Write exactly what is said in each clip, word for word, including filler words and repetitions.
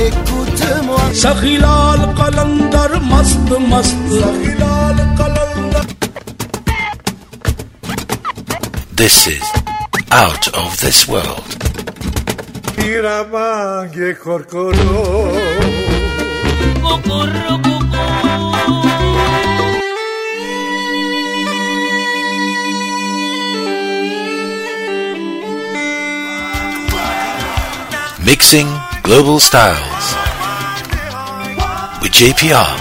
écoute-moi. Sakhilal Qalandar mast mast. Sakhilal Qalandar. This is Out of This World. Iramange korkoro. Kokoro koko. Mixing Global Styles with J P R.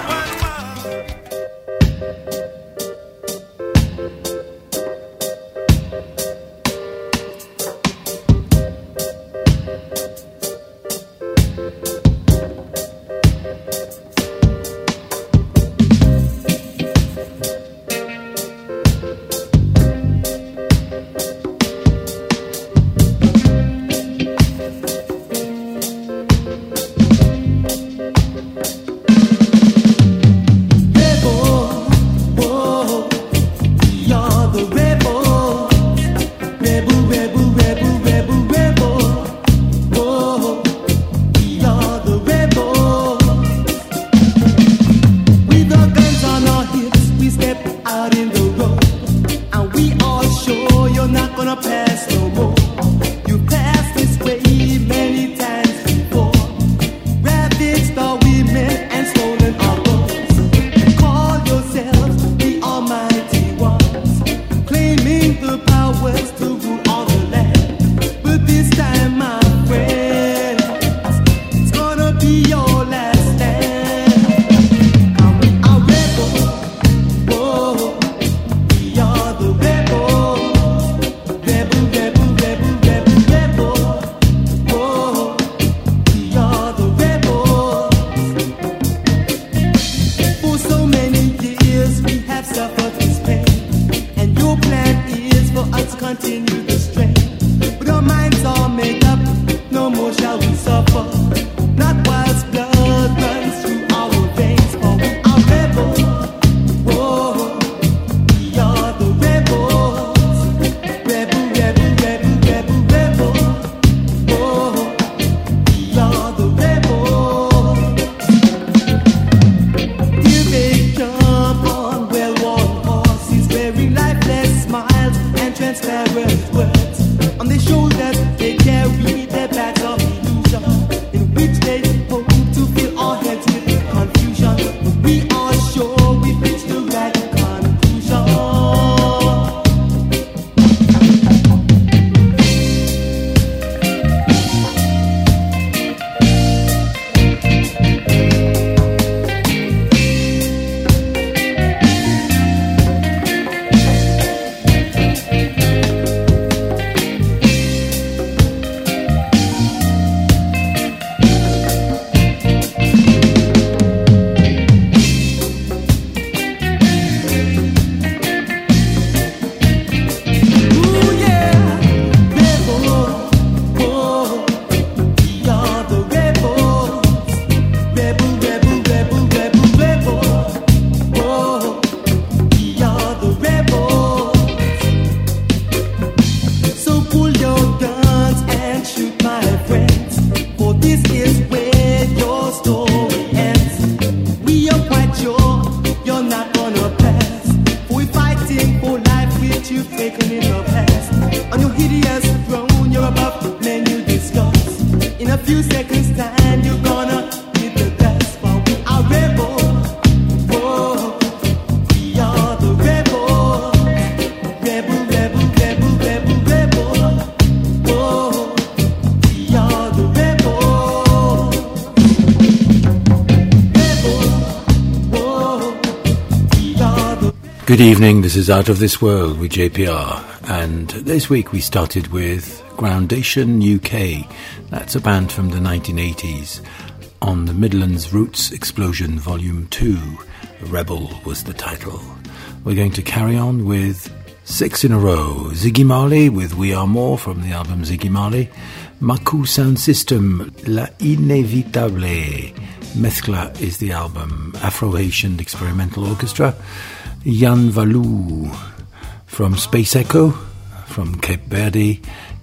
Good evening, this is Out of This World with J P R, and this week we started with Groundation U K. That's a band from the nineteen eighties on the Midlands Roots Explosion Volume two. Rebel was the title. We're going to carry on with six in a row. Ziggy Marley with We Are More from the album Ziggy Marley. Maku Sound System, La Inévitable. Mezcla is the album. Afro-Haitian Experimental Orchestra. Jan Valou from Space Echo from Cape Verde.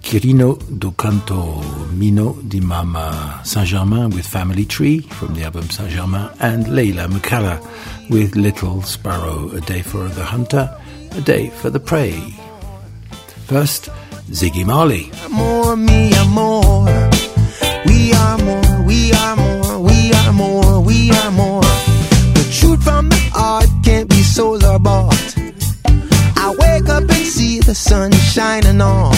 Quirino do Canto Mino di Mama Saint-Germain with Family Tree from the album Saint-Germain, and Leila Mukalla with Little Sparrow, A Day for the Hunter, A Day for the Prey. First, Ziggy Marley. More, me amor. We are more, we are more, we are more, we are more. The truth from the heart can't be sold or bought. I wake up and see the sun shining on.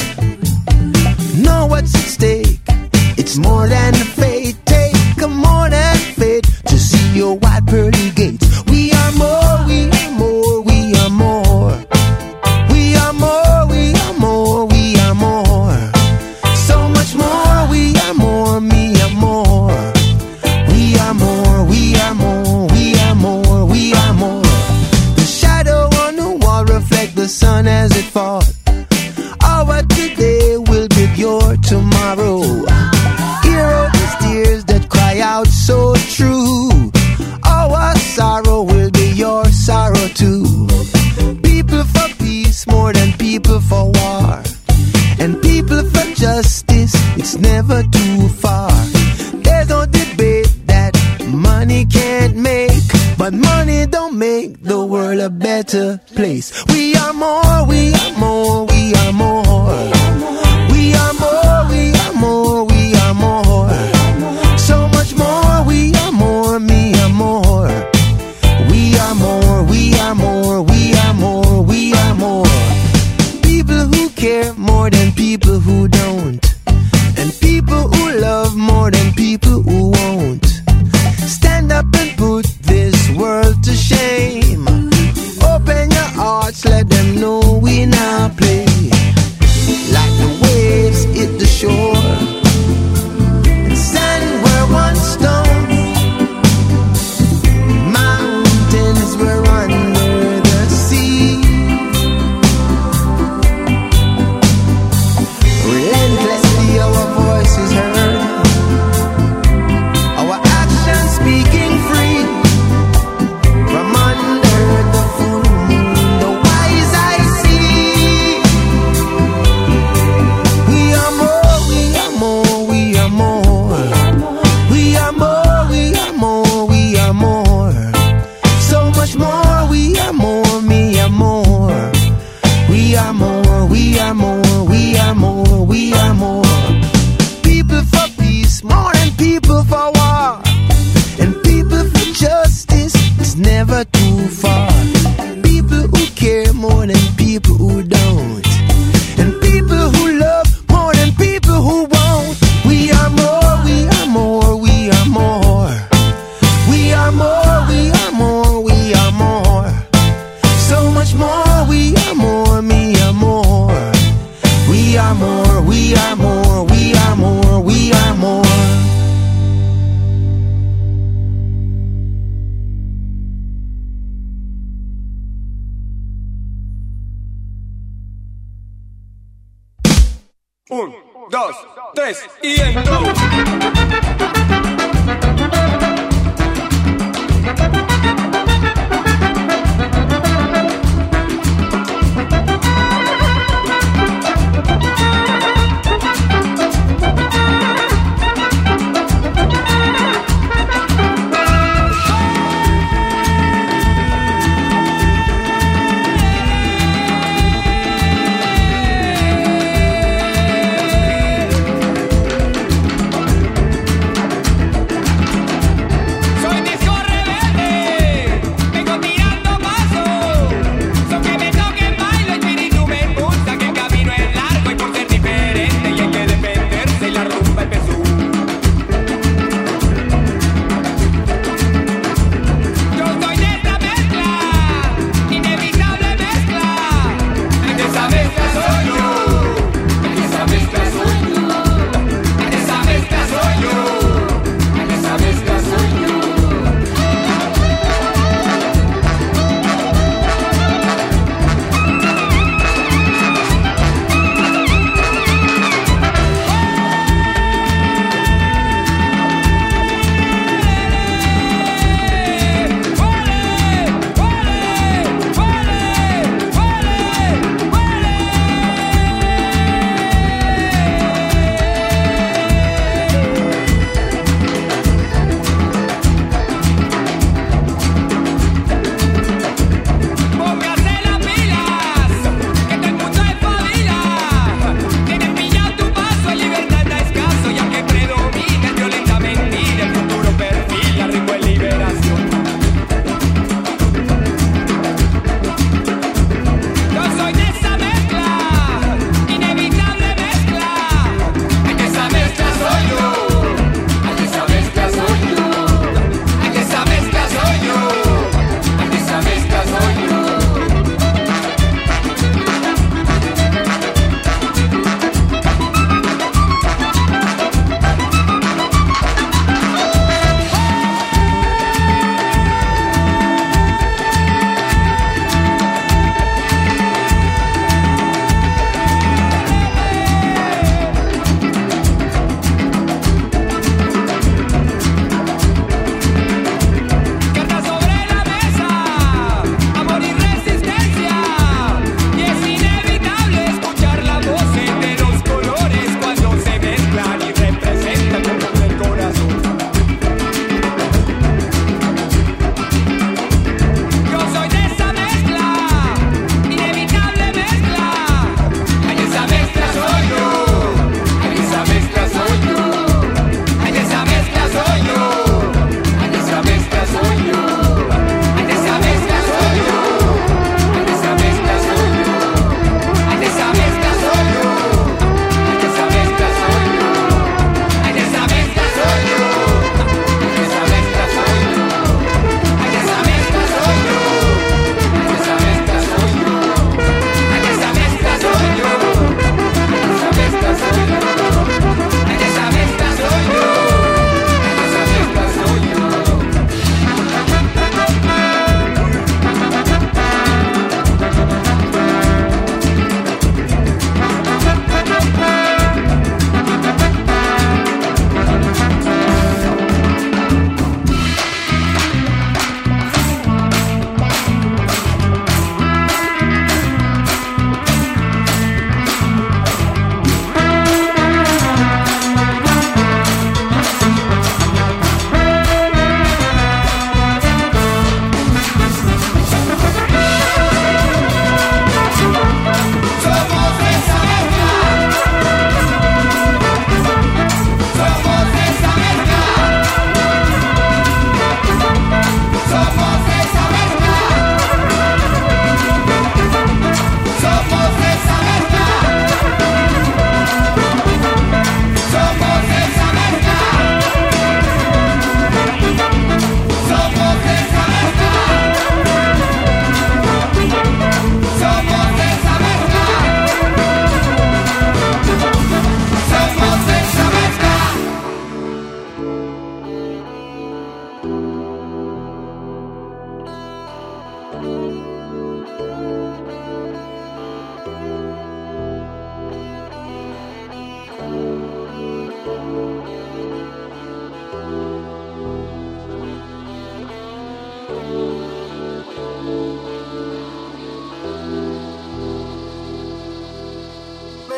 Know what's at stake. It's more than a fate. Take a more than fate to see your white pearly gates. We are more, we are more, we are more. We are more, we are more, we are more. So much more, we are more, me are more. We are more, we are more, we are more, we are more. The shadow on the wall reflect the sun as it falls. Our today will be your tomorrow. Hear all these tears that cry out so true. Our sorrow will be your sorrow too. People for peace more than people for war, and people for justice, it's never too far. There's no debate that money can't make, but money don't make the world a better place. We are more, we are more, we are more. We are more, we are more, we are more. So much more, we are more, me are more. We are more, we are more, we are more, we are more. People who care more than people who don't, and people who love more than people who won't. Stand up and put this world to shame. Open your hearts, let them know we now play. Like the waves hit the shore, and sand were once stone. Mountains were under the sea. Relentlessly our voices heard, our actions speaking free. From under the full moon, the wise I see. We are more, we are more, we are more. We are more, we are more, we are more. So much more, we are more, me are more. We are more, we are more, we are more, we are more. People for peace more than people for war, and people for justice, it's never too far. People who care more than people who don't, and people who love more than people who won't. We are more, we are more, we are more. We are more, we are more, we are more. So much more, we are more, me are more. We are more, we are more, we are more, we are more. Un, dos, tres y en go.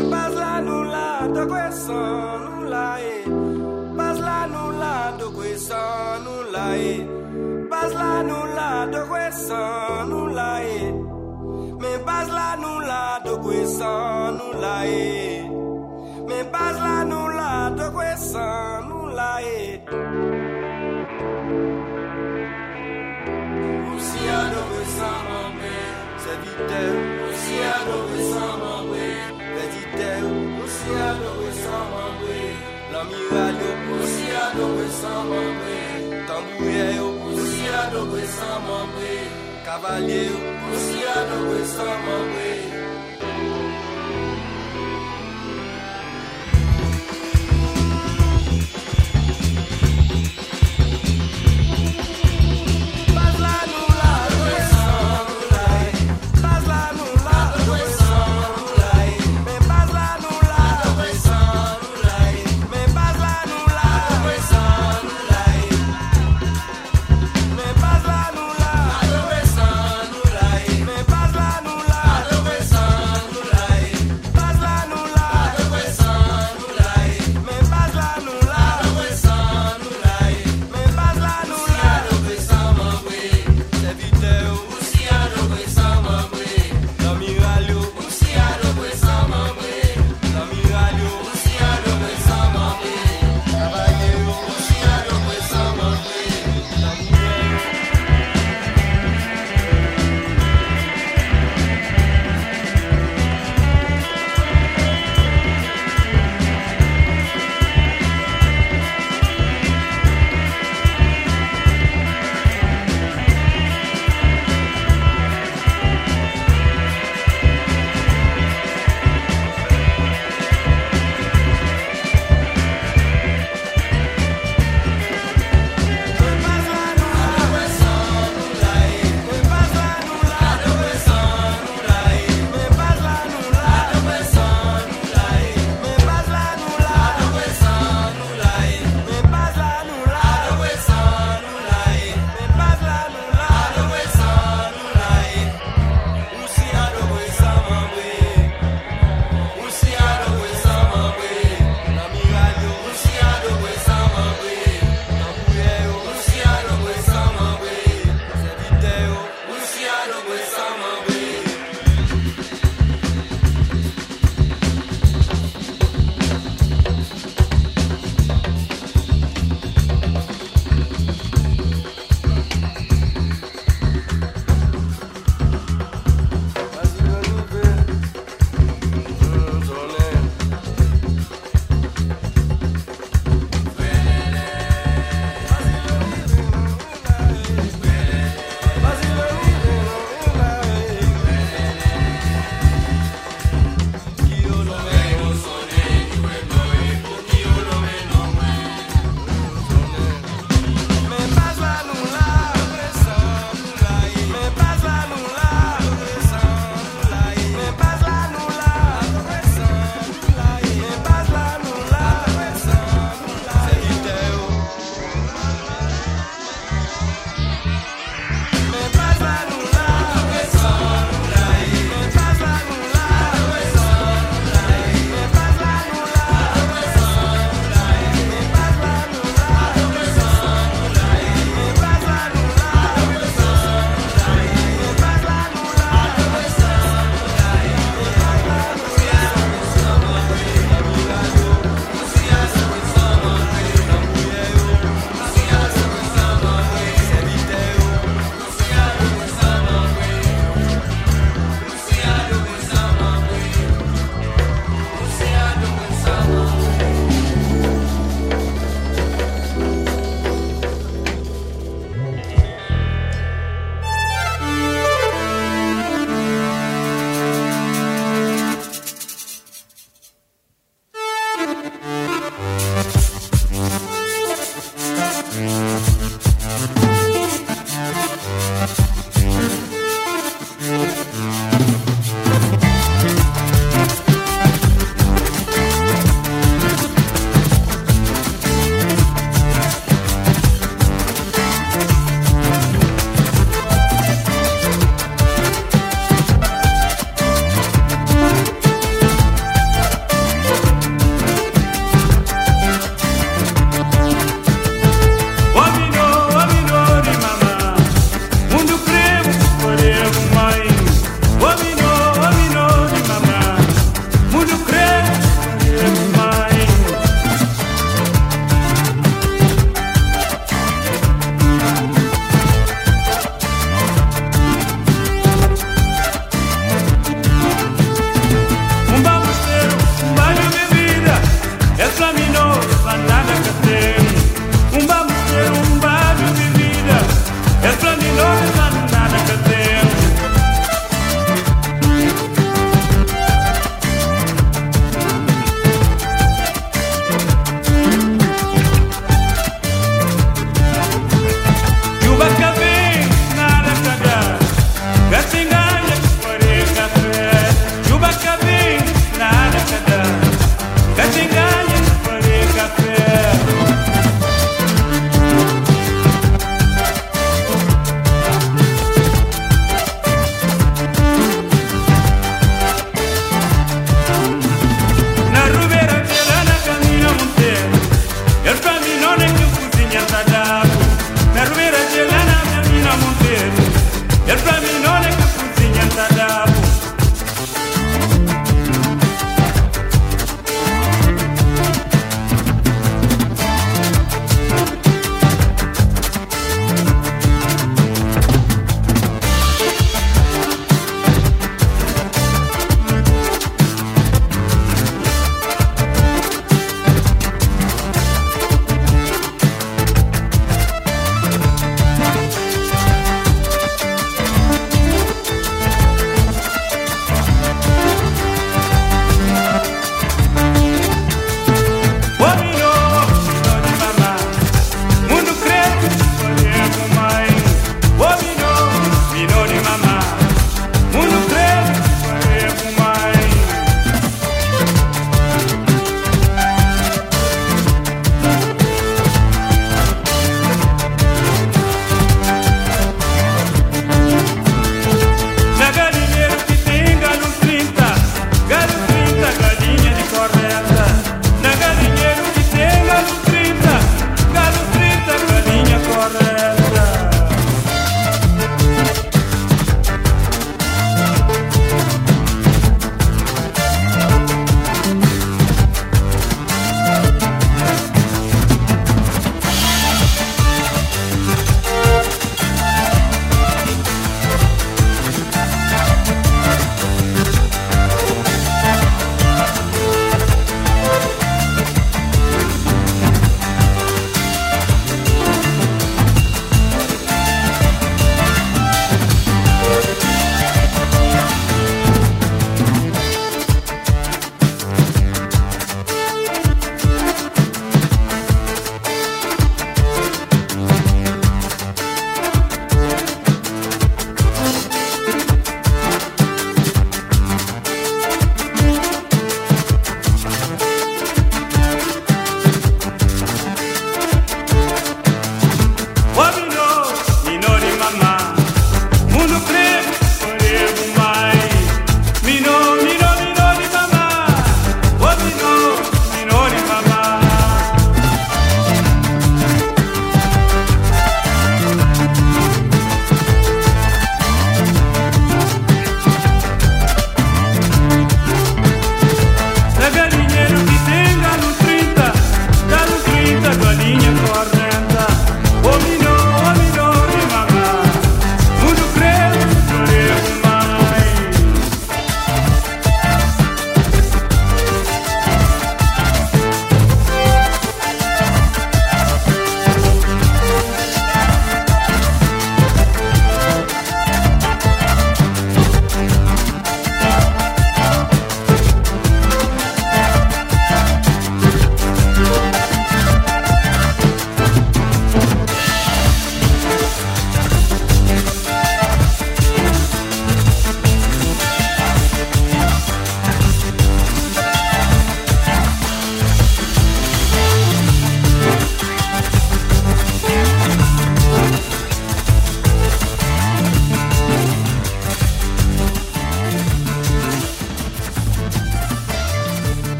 Mais pas là nous là, de quoi ça nous là pas là nous là, de quoi ça nous là pas là nous là, de quoi ça nous là mais pas là nous là, de quoi ça nous là mais pas là nous là, de quoi ça nous là aussi à de quoi ça m'embê c'est vite aussi à de quoi ça m'embê c'est vite aussi à de quoi ça m'embê l'amiral aussi à de quoi ça m'embê tambouille aussi à de quoi ça m'embê cavalier aussi à de quoi ça m'embê Nous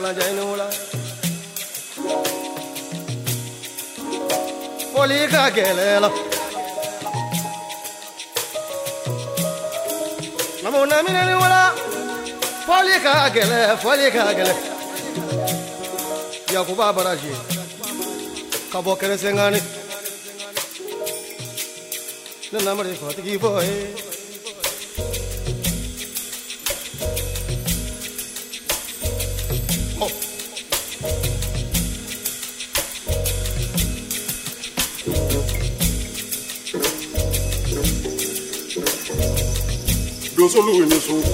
kulanja inula Polika gelela Namuna minani wala Polika gele Polika gele Yakuba baraji Kabo kere sengani Nana mari fatigi boy Solo in the soul.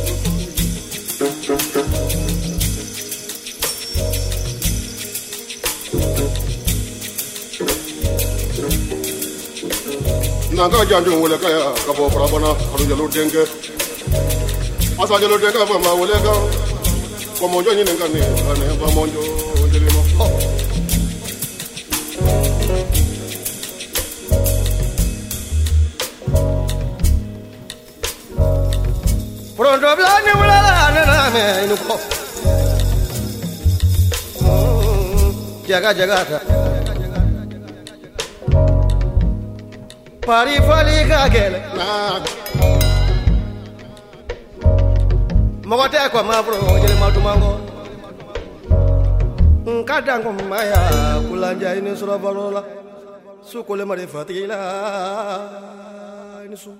Nanga janjo wole kaya kabo prabana haru jalo denge asa jalo denge ba ma wole ka ko monjo ni ngane ane ba monjo jele mo Pronto blani mulala na me inuko jaga jaga Pari fali kagele na Mogote kwa mabro jele madumango Nkadango maya kulanja ini surabarola Sukule marifatila Inisu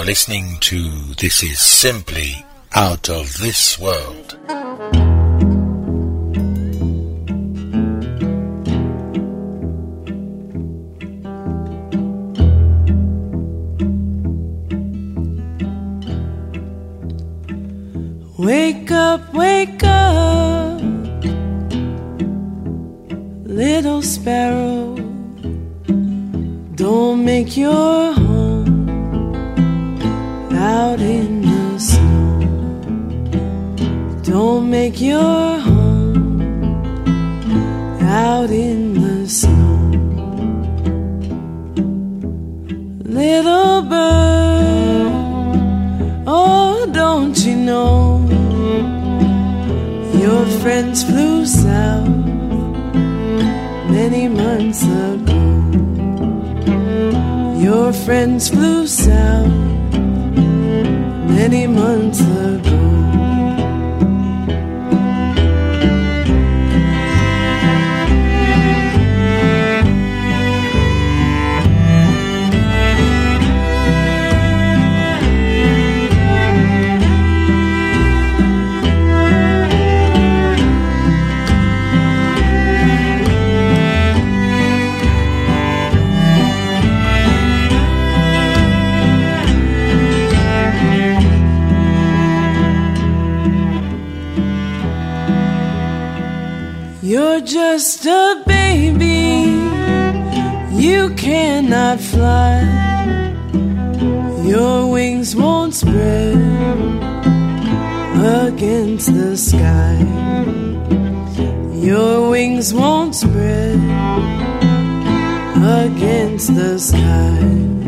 listening to This Is Simply Out of This World. Wake up, wake up, little sparrow. Don't make your home out in the snow. Don't make your home out in the snow. Little bird, oh, don't you know your friends flew south many months ago. Your friends flew south many months ago. You're just a baby, you cannot fly. Your wings won't spread against the sky. Your wings won't spread against the sky.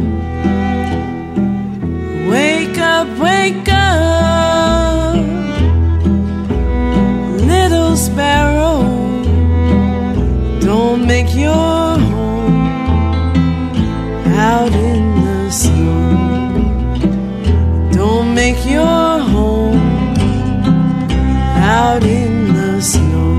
Wake up, wake up, little sparrow. Don't make your home out in the snow. Don't make your home out in the snow.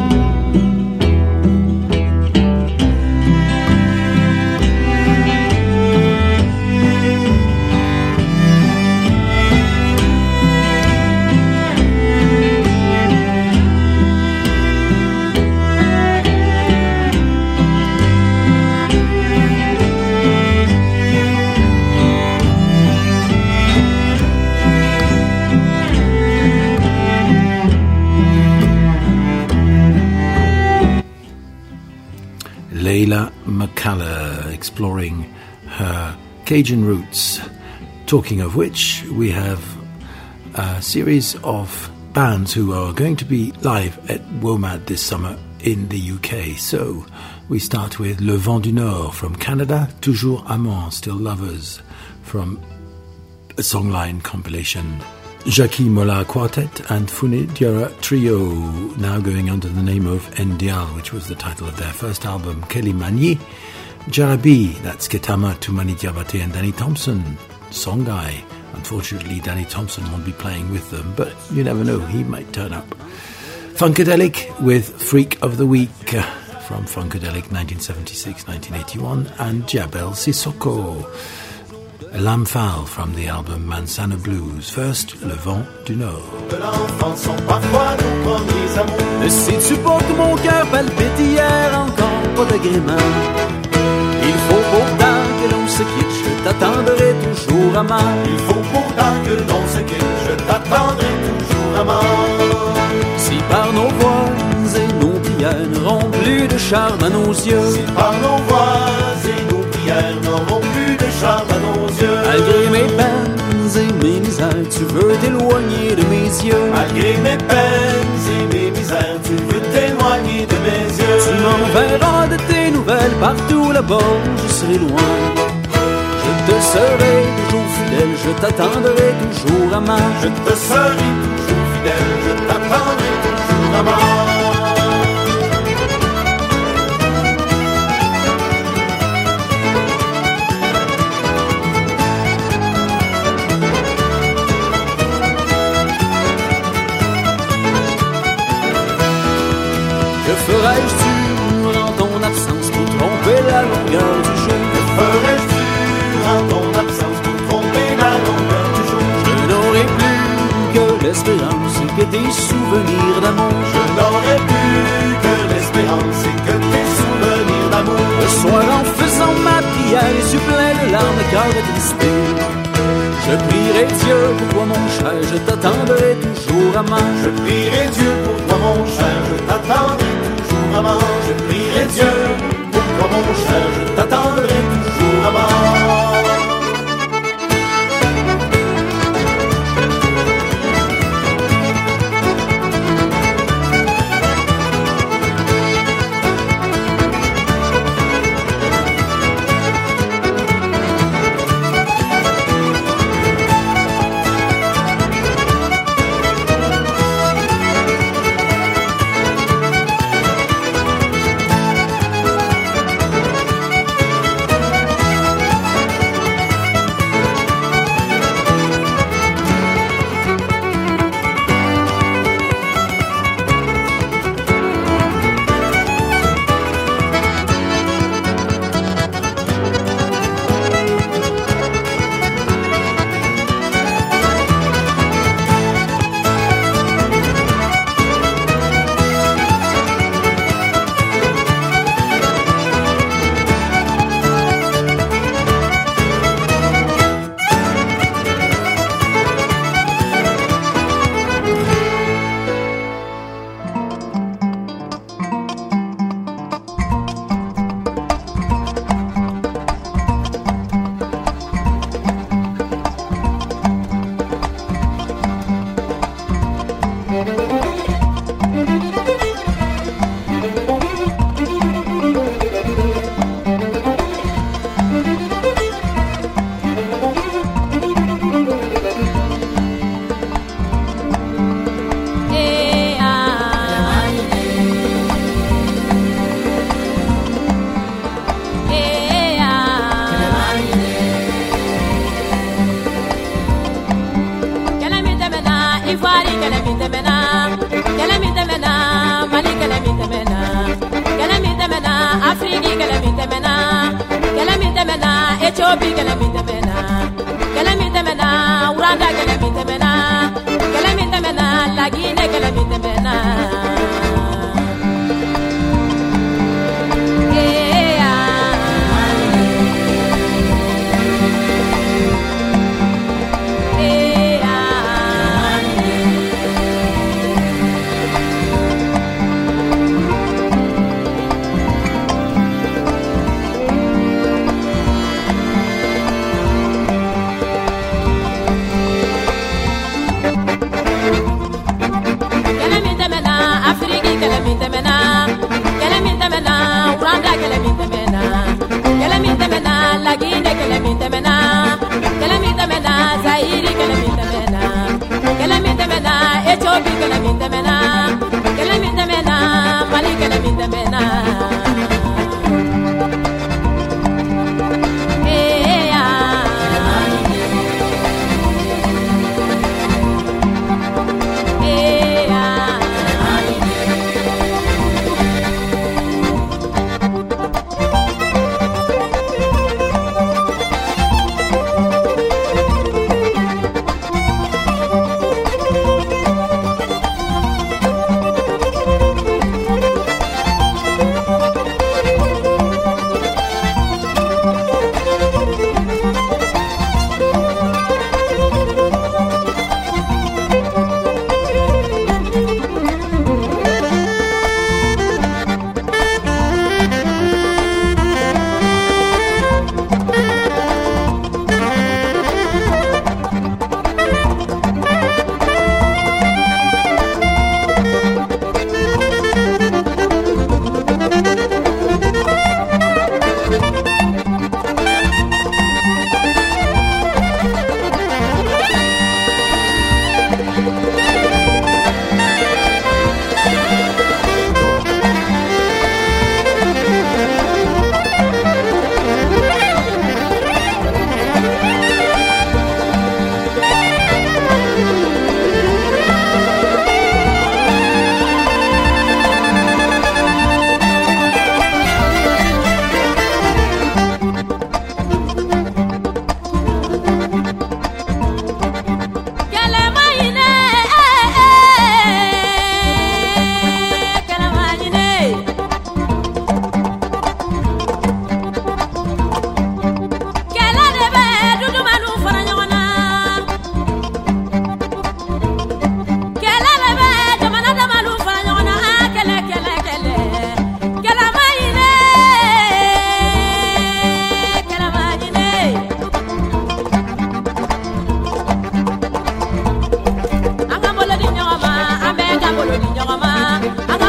Leila McCalla exploring her Cajun roots. Talking of which, we have a series of bands who are going to be live at WOMAD this summer in the U K. So we start with Le Vent du Nord from Canada, Toujours Amants, Still Lovers, from a songline compilation. Jackie Mola Quartet and Funidira Trio, now going under the name of Ndial, which was the title of their first album. Kelly Magny, Jarabi, that's Ketama, Tumani Diabate and Danny Thompson, song guy. Unfortunately, Danny Thompson won't be playing with them, but you never know, he might turn up. Funkadelic with Freak of the Week from Funkadelic nineteen seventy-six to nineteen eighty-one, and Jabel Sissoko, Lamphal from the album Manzana Blues. First, Le Vent du Nord. Ne sais-tu pas que mon cœur palpite hier encore pas d'agrément? Il faut pourtant que l'on se quitte, je t'attendrai toujours amant. Il faut pourtant que l'on se quitte, je t'attendrai toujours amant. Si par nos voix et nos prières n'auront plus de charme à nos yeux, si par nos voix et nos prières n'auront plus de charme à nos yeux, malgré mes peines et mes misères, tu veux t'éloigner de mes yeux. Malgré mes peines et mes misères, tu veux t'éloigner de mes yeux. Tu m'enverras de tes nouvelles partout là-bas, je serai loin. Je te serai toujours fidèle, je t'attendrai toujours amant. Je te serai toujours fidèle, je t'attendrai toujours amant. Que ferais-tu durant ton absence pour tromper la longueur du jeu? Que ferais-tu durant ton absence pour tromper la longueur tes souvenirs d'amour. Je n'aurais plus que l'espérance et que tes souvenirs d'amour. Le soir en faisant ma prière, les yeux pleins de larmes et cœur attristé, je prierai Dieu pour toi mon cher, je t'attendrai toujours à main. Je prierai Dieu pour toi mon cher, je t'attendrai toujours à main. Je prierai Dieu pour toi mon cher, je t'attendrai toujours à main. Ivoire, qu'elle est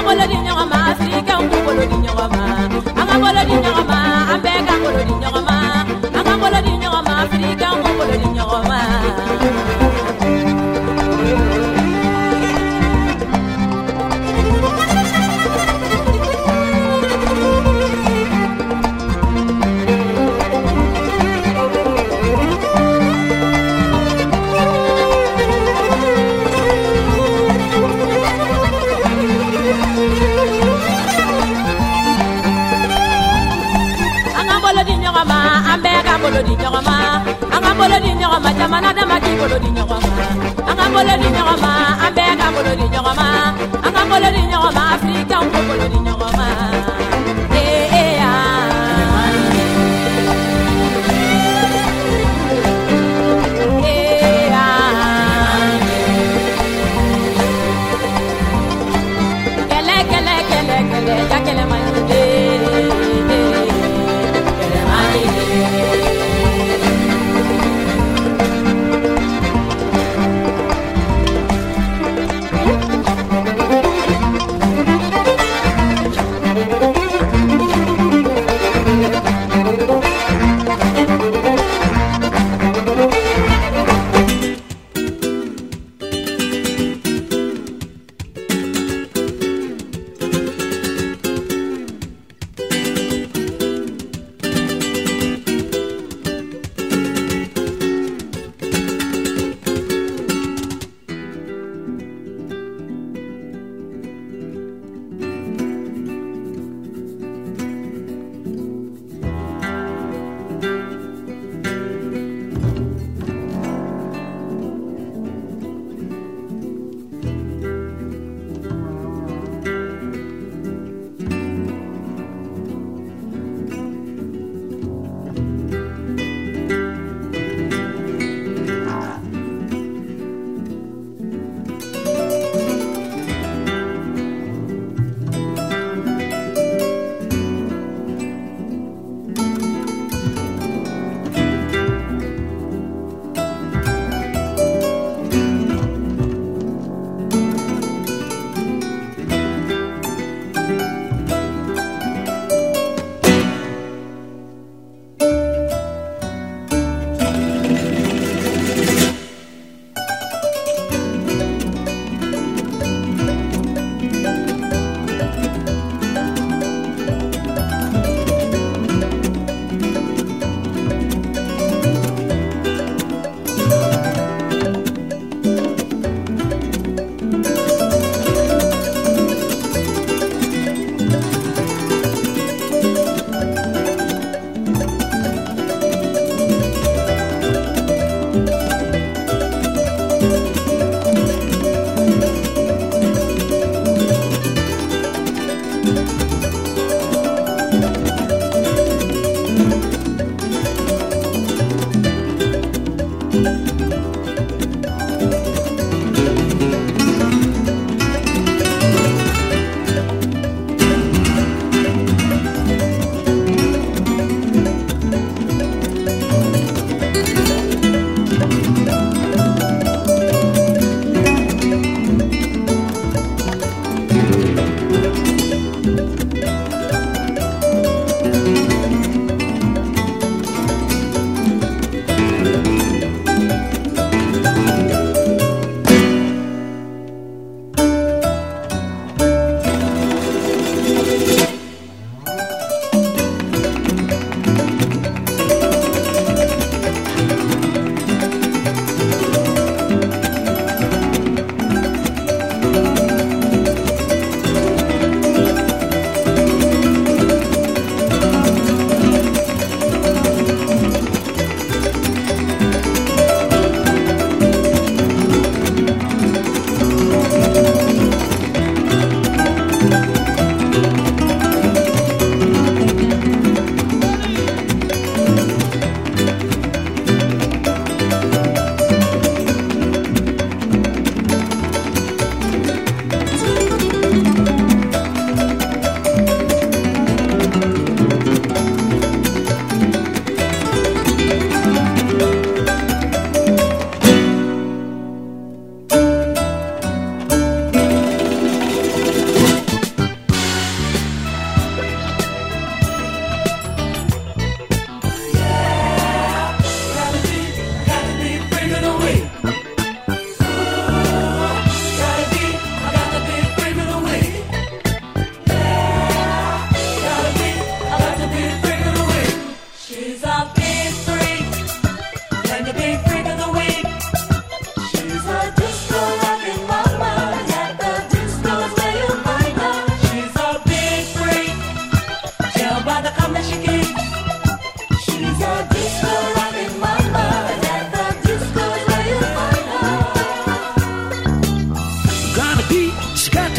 bolo di nyama Afrika ungu bolo di nyama anga bolo di nyama ambega bolo di nyama anga bolo di nyama Afrika ungu bolo di nyama bolo di nyama anga bolo di nyama jamana dama ki bolo di nyama anga bolo di nyama ambega bolo di nyama anga bolo di nyama Afrika ungu bolo di nyama eh eh ah kele kele kele kele ya kele mani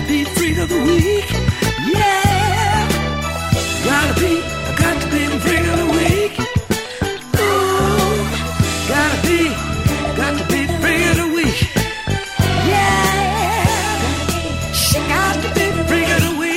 be freak of the week. Yeah, gotta be, got to be the freak of the week. Ooh, gotta be, got to be the freak of the week. Yeah, she got to be the freak of the week.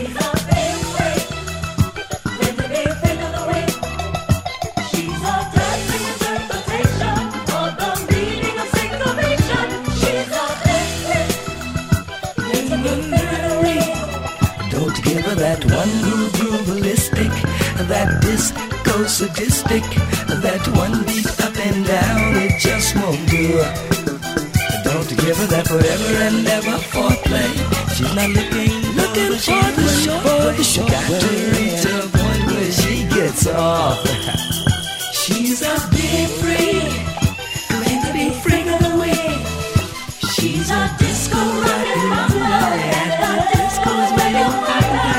That one groove groovalistic, that disco sadistic, that one beat up and down, it just won't do. Don't give her that forever and ever foreplay. She's not looking, looking for the short, for the short. Got to reach a point where she gets off. She's a big freak, going to be freak of the week. She's a disco rock and roll, and the disco's where you find her.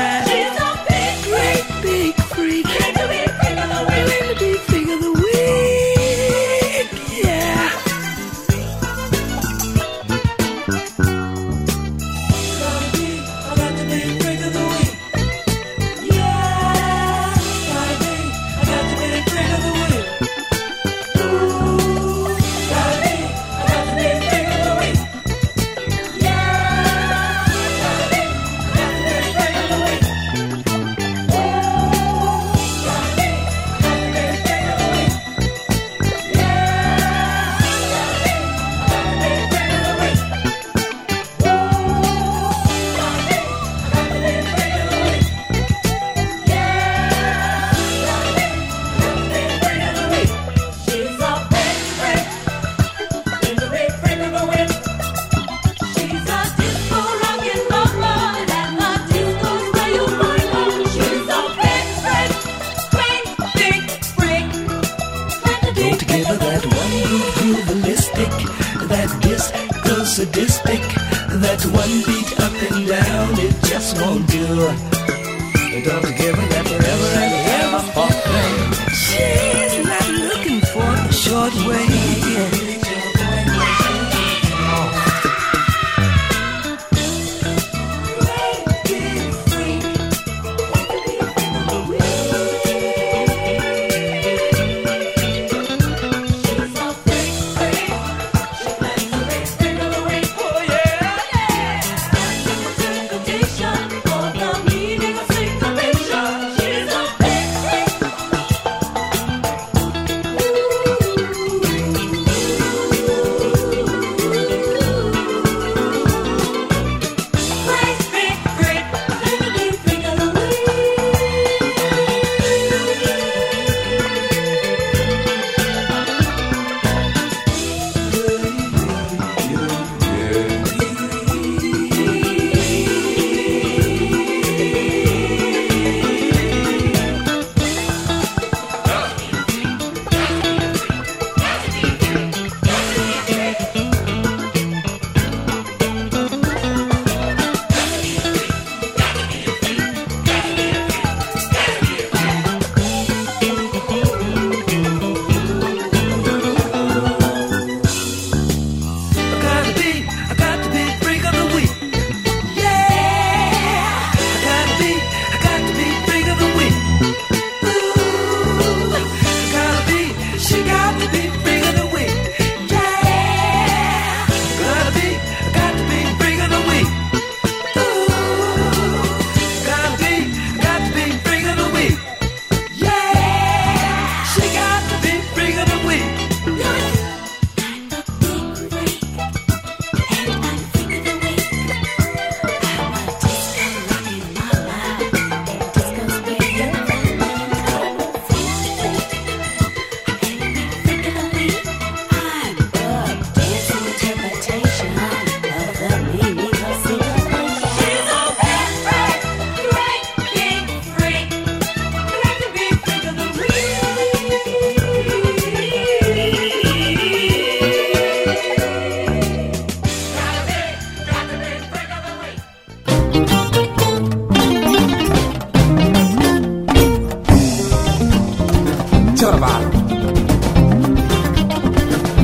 Sadistic, that one beat up and down, it just won't do. Don't give her that forever and ever foreplay. She's not looking for the short way.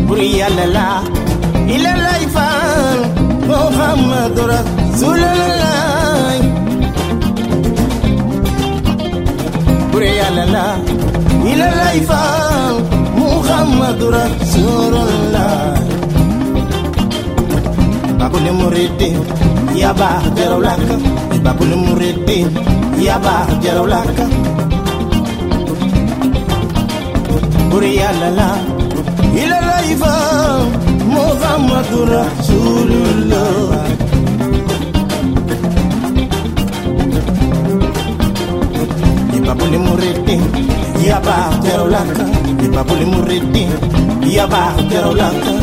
ilala ilala ifan Muhammad Rasulullah ilallah, ilallah ifa, Muhammadur Rasulullah. Babule muridin, yaba jerawlaka. Babule muridin, yaba jerawlaka. Buri ilallah, ilallah ifa, Muhammadur Rasulullah. Babuli muridin, yaba jerawlaka. Babuli muridin, yaba jerawlaka.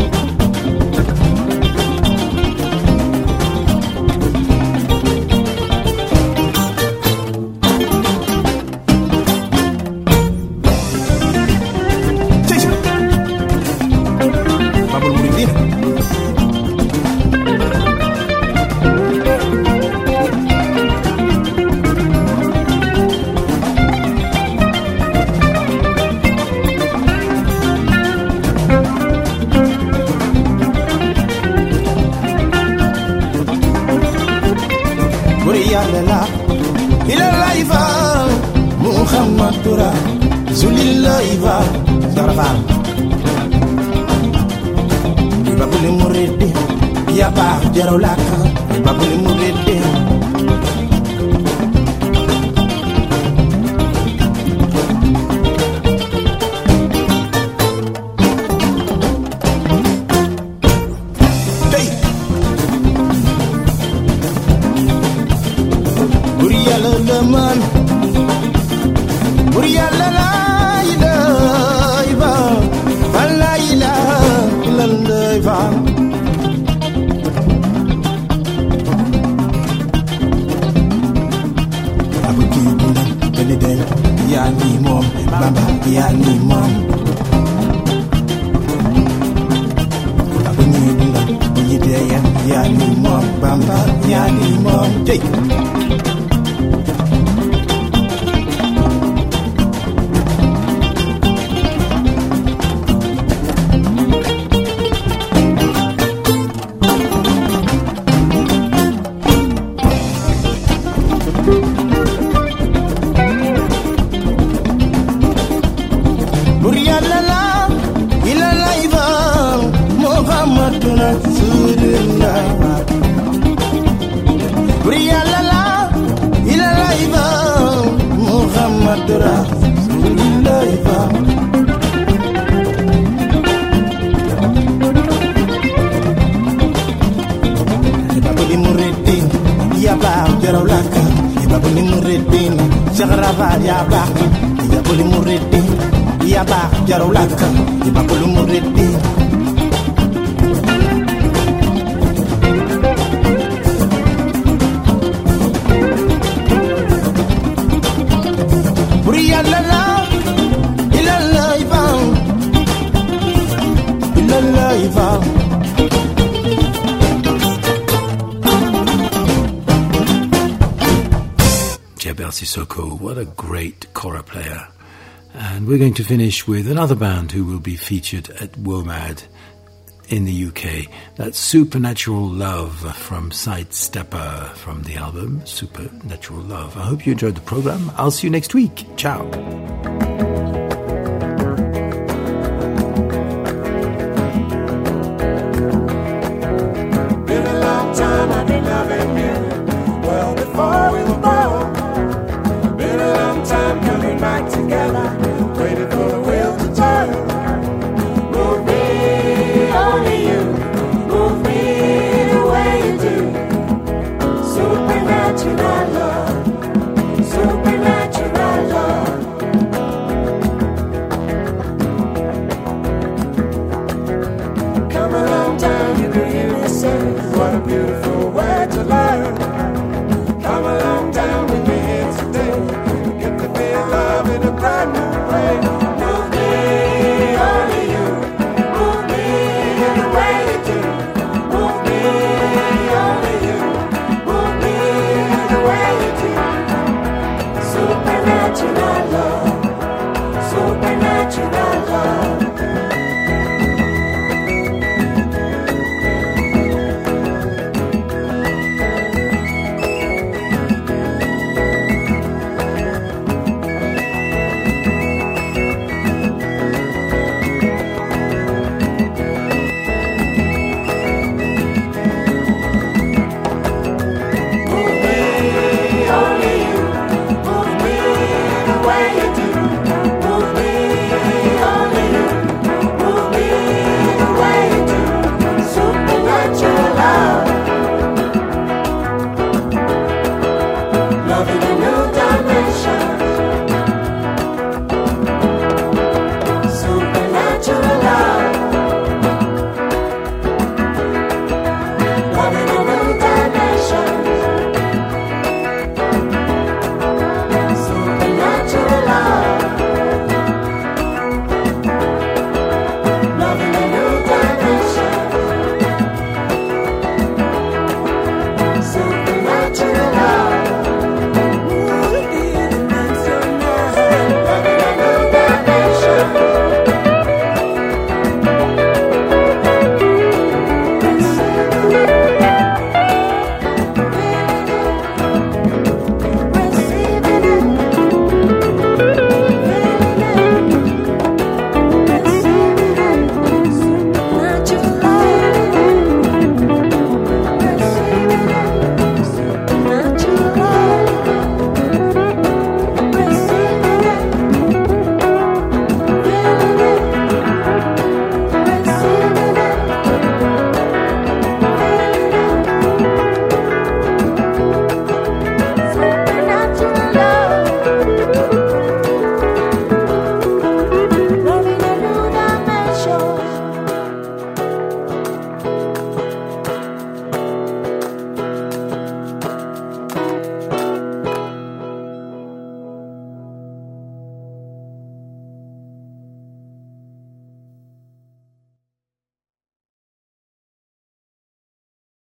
Babul muridin. Ilallah, ilallah ifa, Muhammadur Rasulullah ifa, Darafal. Babuli muridin, yaba jerawlaka. Babuli muridin. Man, Buriala la ilaha, la ilaha illallah. Abu Kibuna, Benedel, Yani Mom, Baba, Yani Mom. Abu Nibula, Bunyideya, Yani Mom, Baba, Yani Mom. Jay. Jarawlaka, ibabulu muridi. Buri ilallah, ilallah ifa, ilallah ifa. Jebel Sissoko, what a great kora player. And we're going to finish with another band who will be featured at WOMAD in the U K. That's Supernatural Love from Sidestepper from the album Supernatural Love. I hope you enjoyed the program. I'll see you next week. Ciao. Been a long time I've been loving you. Well, before we were born. Been a long time coming back together. Waiting for the wheel to turn. Move me, only you. Move me the way you do. Supernatural.